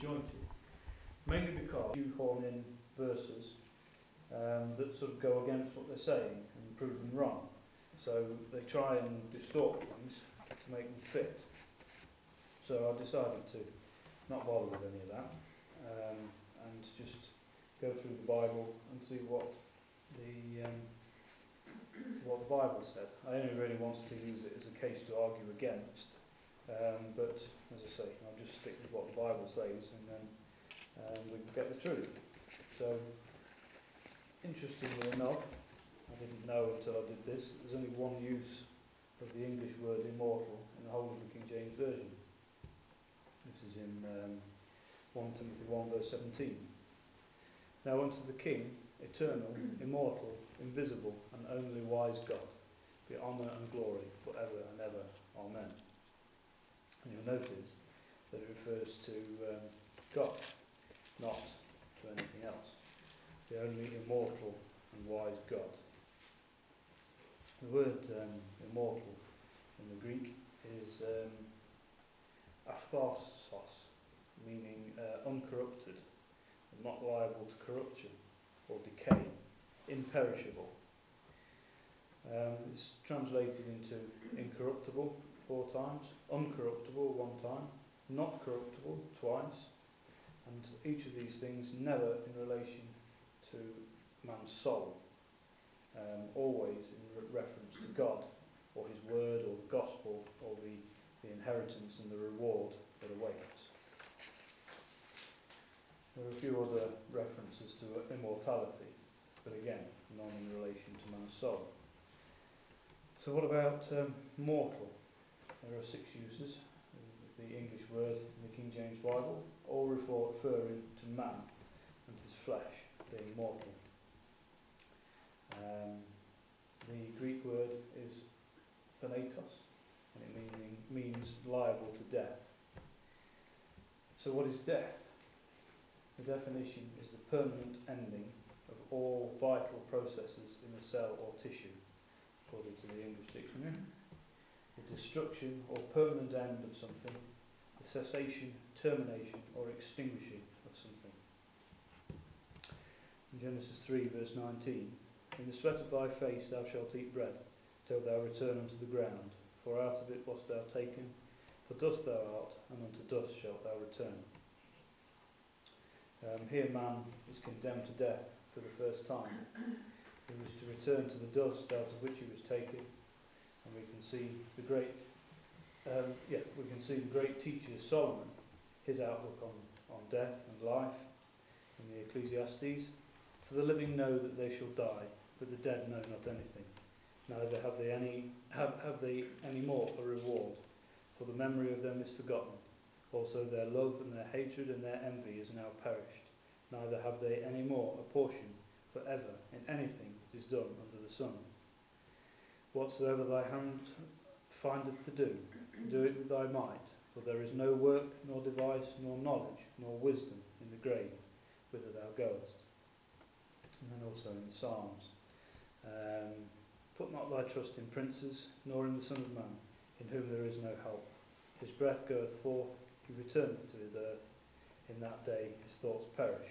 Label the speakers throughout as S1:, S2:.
S1: disjointed, mainly because you horn in verses that sort of go against what they're saying and prove them wrong. So they try and distort things to make them fit. So I've decided to not bother with any of that and just go through the Bible and see what the Bible said. I only really wanted to use it as a case to argue against, but as I say, I'll just stick with what the Bible says, and then we can get the truth. So, interestingly enough, I didn't know until I did this, there's only one use of the English word immortal in the whole of the King James Version. This is in 1 Timothy 1 verse 17. Now unto the King, eternal, immortal, invisible, and only wise God, be honour and glory for ever and ever. Amen. And you'll notice that it refers to God, not to anything else. The only immortal and wise God. The word immortal in the Greek is aphtharsos, meaning uncorrupted, not liable to corruption or decay, imperishable. It's translated into incorruptible 4 times, uncorruptible 1 time, not corruptible twice, and each of these things never in relation to man's soul, always in reference to God or his word or the gospel or the inheritance and the reward that awaits. There are a few other references to immortality, but again, none in relation to man's soul. So what about mortal? There are 6 uses of the English word in the King James Bible, all referring to man and his flesh being mortal. The Greek word is thanatos, and it means liable to death. So what is death? The definition is the permanent ending of all vital processes in a cell or tissue, according to the English dictionary. The destruction or permanent end of something, the cessation, termination, or extinguishing of something. In Genesis 3, verse 19, in the sweat of thy face thou shalt eat bread, till thou return unto the ground, for out of it wast thou taken, for dust thou art, and unto dust shalt thou return. Here man is condemned to death for the first time. He was to return to the dust out of which he was taken, and we can see the great teacher Solomon, his outlook on death and life in the Ecclesiastes. For the living know that they shall die, but the dead know not anything. Neither have they any more a reward, for the memory of them is forgotten. Also their love and their hatred and their envy is now perished. Neither have they any more a portion for ever in anything that is done under the sun. Whatsoever thy hand findeth to do, do it with thy might, for there is no work, nor device, nor knowledge, nor wisdom in the grave, whither thou goest. And then also in the Psalms, put not thy trust in princes, nor in the Son of Man, in whom there is no help. His breath goeth forth, he returneth to his earth. In that day his thoughts perish.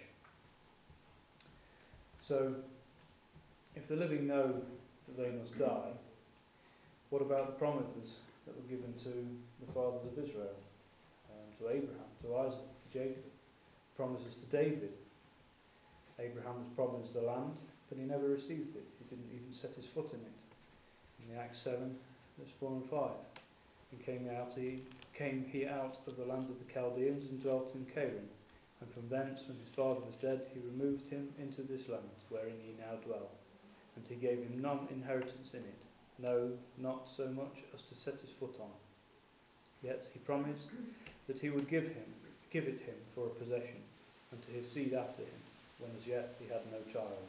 S1: So, if the living know that they must die, what about the promises that were given to the fathers of Israel? To Abraham, to Isaac, to Jacob, promises to David. Abraham was promised the land, but he never received it. He didn't even set his foot in it. In Acts 7, verse 4 and 5. And came he out of the land of the Chaldeans and dwelt in Canaan. And from thence, when his father was dead, he removed him into this land, wherein ye now dwell. And he gave him none inheritance in it, no, not so much as to set his foot on. Yet he promised that he would give it him for a possession, and to his seed after him, when as yet he had no child.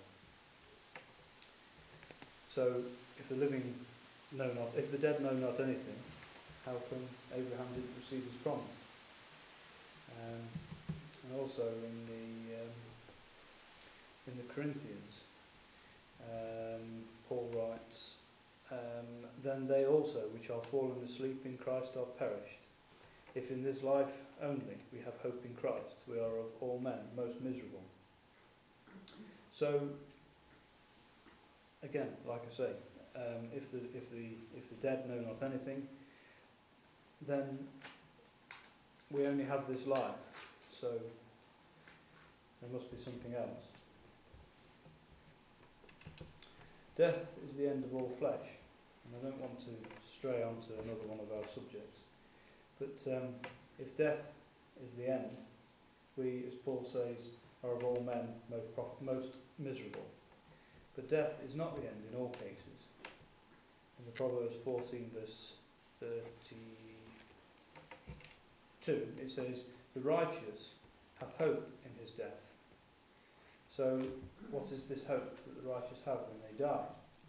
S1: So, if the dead know not anything, how come Abraham didn't receive his promise? And also in the Corinthians, Paul writes, then they also which are fallen asleep in Christ are perished. If in this life only we have hope in Christ, we are of all men most miserable. So, again, like I say, if the dead know not anything, then we only have this life. So there must be something else. Death is the end of all flesh, and I don't want to stray on to another one of our subjects. But if death is the end, we, as Paul says, are of all men most miserable. But death is not the end in all cases. In the Proverbs 14 verse 32, it says, "The righteous hath hope in his death." So, what is this hope that the righteous have when they die?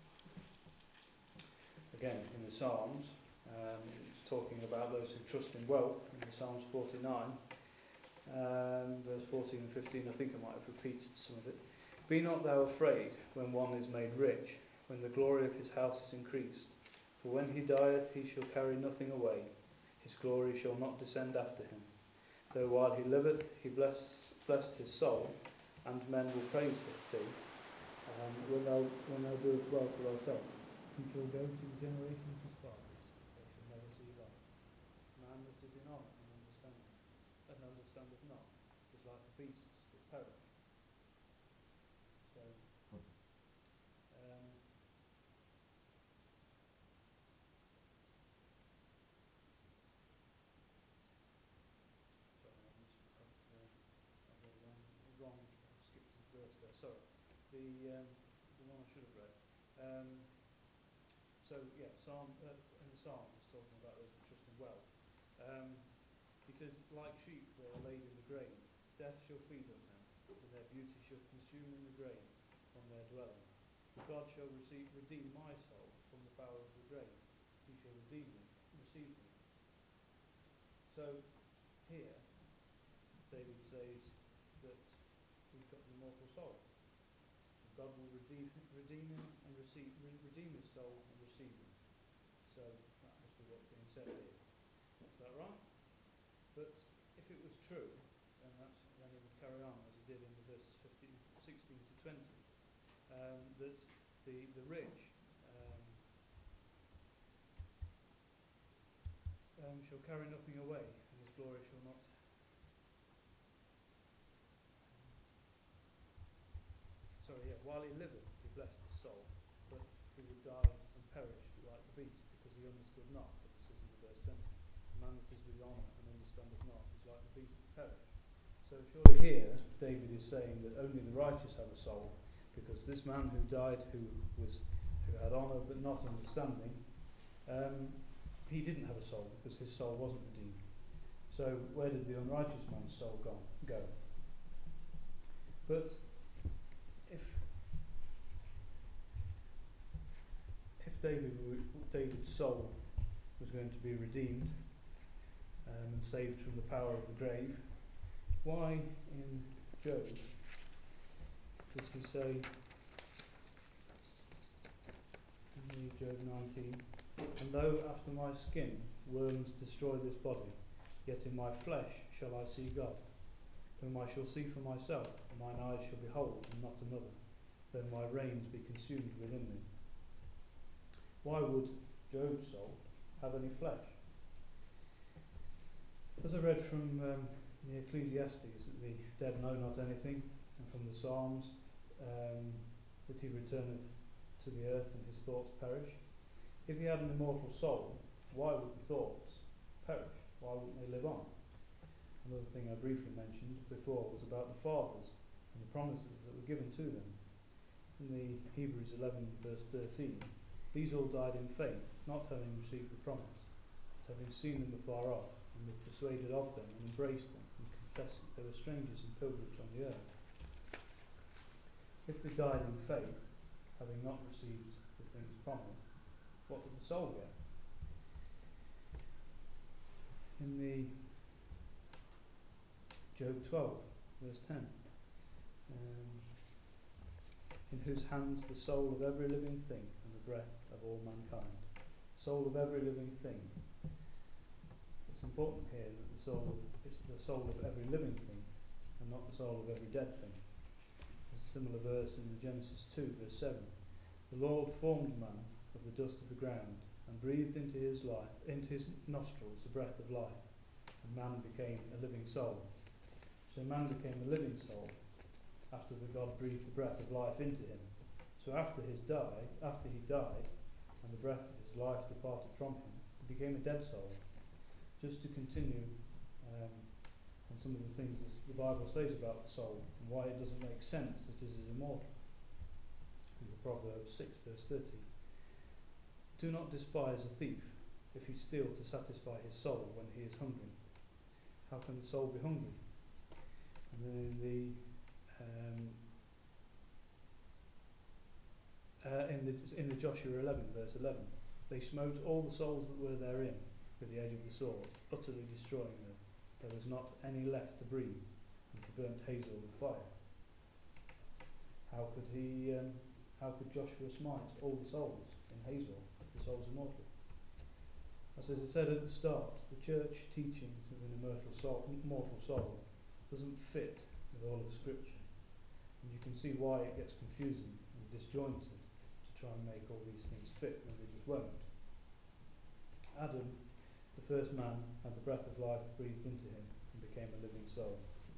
S1: Again, in the Psalms, it's talking about those who trust in wealth, in the Psalms 49, verse 14 and 15, I think I might have repeated some of it. "Be not thou afraid when one is made rich, when the glory of his house is increased. For when he dieth, he shall carry nothing away. His glory shall not descend after him. Though while he liveth, he blessed his soul, and men will praise thee, when thou doest well to thyself. He shall go to the generation of his fathers, they shall never see light. Man that is in honour and understandeth not, is like the beasts that perish." So, sorry, the one I should have read. In the Psalms, it's talking about those that trust in wealth. He says, "Like sheep they are laid in the grave. Death shall feed on them, and their beauty shall consume in the grave from their dwelling. But God shall redeem my soul from the power of the grave. He shall redeem me, receive me." So, here, David says that he's got an immortal soul. God will redeem him and redeem his soul and receive him. So that must be what's being said here. Is that right? But if it was true, then he would carry on as he did in the verses 16 to 20. That the rich shall carry nothing away, and his glory shall not. While he liveth, he blessed his soul, but he would die and perish like the beast, because he understood not, as it says in the verse 20. "The man that is with honour and understandeth not is like the beast that perish." So surely here, David is saying that only the righteous have a soul, because this man who died, who had honour but not understanding, he didn't have a soul, because his soul wasn't redeemed. So where did the unrighteous man's soul go? But if David's soul was going to be redeemed and saved from the power of the grave, why in Job does he say in Job 19, "And though after my skin worms destroy this body, yet in my flesh shall I see God, whom I shall see for myself, and mine eyes shall behold and not another, though my reins be consumed within me." Why would Job's soul have any flesh? As I read from the Ecclesiastes, that the dead know not anything, and from the Psalms, that he returneth to the earth and his thoughts perish. If he had an immortal soul, why would the thoughts perish? Why wouldn't they live on? Another thing I briefly mentioned before was about the fathers and the promises that were given to them. In the Hebrews 11 verse 13, "These all died in faith, not having received the promise, but having seen them afar off, and were persuaded of them, and embraced them, and confessed that they were strangers and pilgrims on the earth." If they died in faith, having not received the things promised, what did the soul get? In the Job 12 verse 10, "In whose hands the soul of every living thing, and the breath of all mankind." Soul of every living thing. It's important here that the soul is the soul of every living thing and not the soul of every dead thing. There's a similar verse in Genesis 2, verse 7. The Lord formed man of the dust of the ground and breathed into his nostrils the breath of life, and man became a living soul. So man became a living soul after God breathed the breath of life into him. So after he died, and the breath of his life departed from him, he became a dead soul. Just to continue on some of the things the Bible says about the soul and why it doesn't make sense that it is immortal. In Proverbs 6, verse 30. Do not despise a thief if he steal to satisfy his soul when he is hungry. How can the soul be hungry? And then in the Joshua 11, verse 11, they smote all the souls that were therein with the edge of the sword, utterly destroying them. There was not any left to breathe, and he burnt Hazor with fire. How could Joshua smite all the souls in Hazor if the soul's immortal? As I said at the start, the church teachings of an immortal soul doesn't fit with all of Scripture, and you can see why it gets confusing and disjointed to try and make all these things fit when they just won't. Adam, the first man, had the breath of life breathed into him and became a living soul.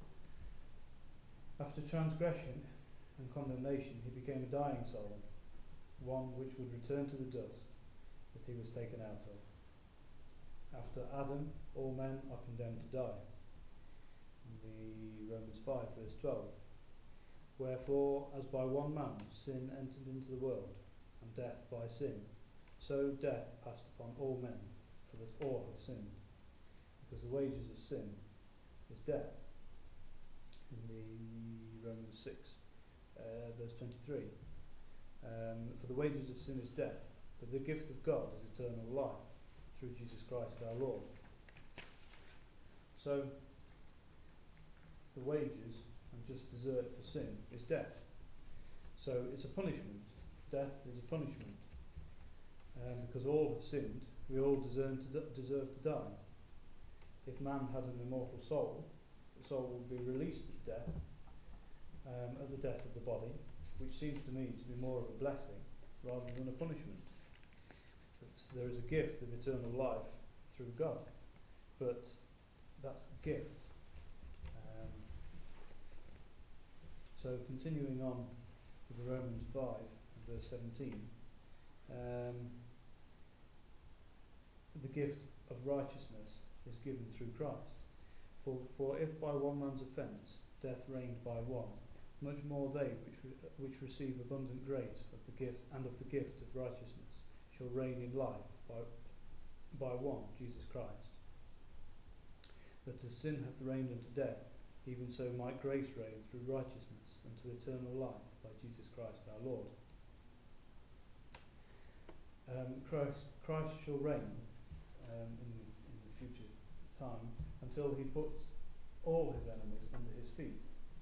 S1: After transgression and condemnation, he became a dying soul, one which would return to the dust that he was taken out of. After Adam, all men are condemned to die. In the Romans 5, verse 12. Wherefore, as by one man sin entered into the world, and death by sin, so death passed upon all men, for that all have sinned. Because the wages of sin is death. In the Romans 6, verse 23. For the wages of sin is death, but the gift of God is eternal life through Jesus Christ our Lord. So, the wages and just desert for sin is death. So it's a punishment. Death is a punishment. Because all have sinned, we all deserve to die. If man had an immortal soul, the soul would be released at death, at the death of the body, which seems to me to be more of a blessing rather than a punishment. But there is a gift of eternal life through God, but that's a gift. So continuing on with Romans 5, verse 17, the gift of righteousness is given through Christ. For if by one man's offence death reigned by one, much more they which receive abundant grace of the gift of righteousness shall reign in life by one, Jesus Christ. That as sin hath reigned unto death, even so might grace reign through righteousness unto eternal life by Jesus Christ our Lord. Christ shall reign in the future time until he puts all his enemies under his feet.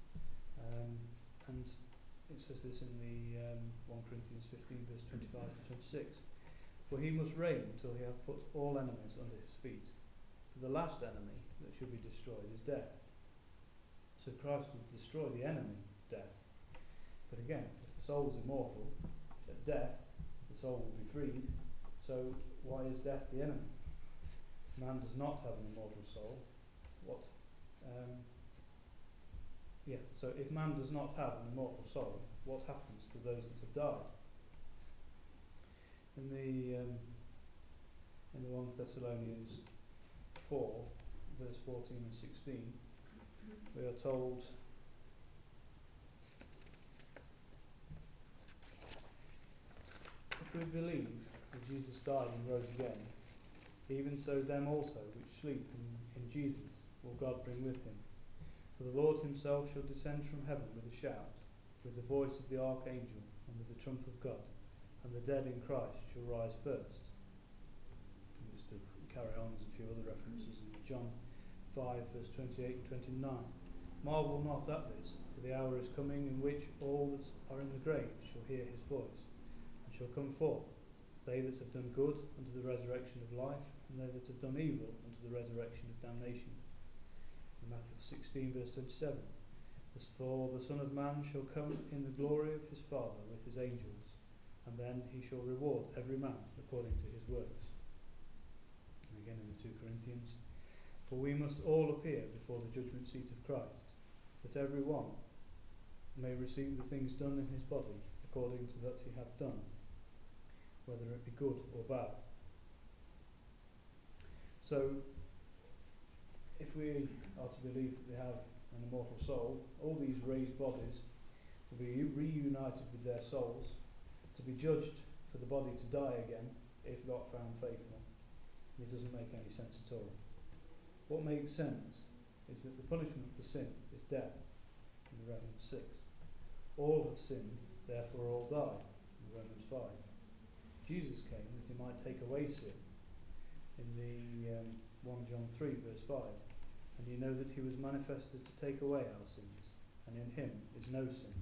S1: And it says this in the 1 Corinthians 15, verse 25 to 26. For he must reign until he hath put all enemies under his feet. For the last enemy that should be destroyed is death. So Christ will destroy the enemy, death. But again, if the soul is immortal, at death, the soul will be freed. So why is death the enemy? Man does not have an immortal soul. So if man does not have an immortal soul, what happens to those that have died? In the 1 Thessalonians 4, verse 14 and 16, we are told, if we believe that Jesus died and rose again, even so them also which sleep in Jesus will God bring with him. For the Lord himself shall descend from heaven with a shout, with the voice of the archangel, and with the trump of God, and the dead in Christ shall rise first. And just to carry on, there's a few other references in John 5, verse 28 and 29. Marvel not at this, for the hour is coming in which all that are in the grave shall hear his voice, and shall come forth. they that have done good unto the resurrection of life, and they that have done evil unto the resurrection of damnation. In Matthew 16 verse 27, for the Son of Man shall come in the glory of his Father with his angels, and then he shall reward every man according to his works. And again in the 2 Corinthians, for we must all appear before the judgment seat of Christ, that every one may receive the things done in his body according to that he hath done, whether it be good or bad. So, if we are to believe that we have an immortal soul, all these raised bodies will be reunited with their souls, to be judged for the body to die again if not found faithful. It doesn't make any sense at all. What makes sense is that the punishment for sin is death, in Romans 6. All have sinned, therefore all die, in Romans 5. Jesus came that he might take away sin, in the 1 John 3 verse 5. And you know that he was manifested to take away our sins, and in him is no sin.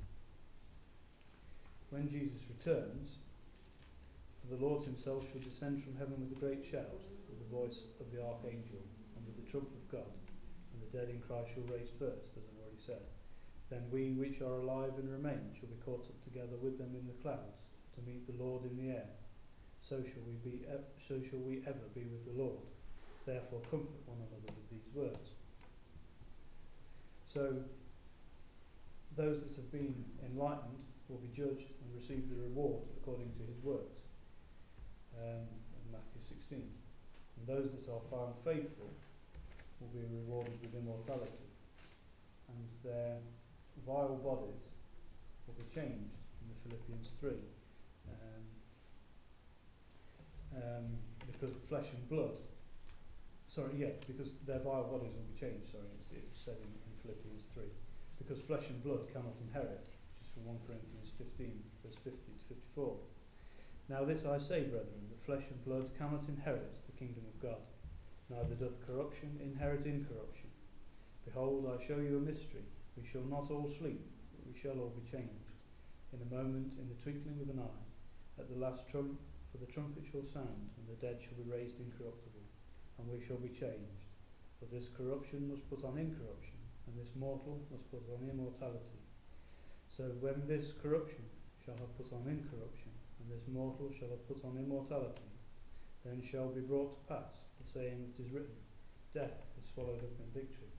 S1: When Jesus returns, for the Lord himself shall descend from heaven with a great shout, with the voice of the archangel, and with the trump of God, and the dead in Christ shall raise first, as I've already said. Then we which are alive and remain shall be caught up together with them in the clouds, to meet the Lord in the air. So shall we ever be with the Lord. Therefore comfort one another with these words. So, those that have been enlightened will be judged and receive the reward according to his works. In Matthew 16. And those that are found faithful will be rewarded with immortality. And their vile bodies will be changed in the Philippians 3. Because flesh and blood, because their vile bodies will be changed, it's said in Philippians 3. Because flesh and blood cannot inherit, which is from 1 Corinthians 15, verse 50 to 54. Now this I say, brethren, that flesh and blood cannot inherit the kingdom of God, neither doth corruption inherit incorruption. Behold, I show you a mystery. We shall not all sleep, but we shall all be changed. In a moment, in the twinkling of an eye, at the last trump, for the trumpet shall sound, and the dead shall be raised incorruptible, and we shall be changed. For this corruption must put on incorruption, and this mortal must put on immortality. So when this corruption shall have put on incorruption, and this mortal shall have put on immortality, then shall be brought to pass the saying that is written, death is swallowed up in victory.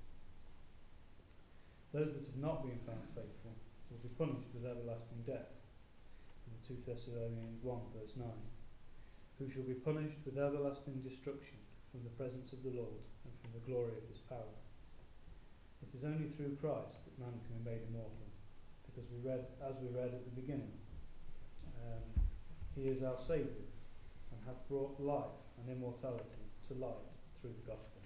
S1: Those that have not been found faithful will be punished with everlasting death, in 2 Thessalonians 1 verse 9, who shall be punished with everlasting destruction from the presence of the Lord and from the glory of his power. It is only through Christ that man can be made immortal, because as we read at the beginning, he is our Saviour and hath brought life and immortality to light through the gospel.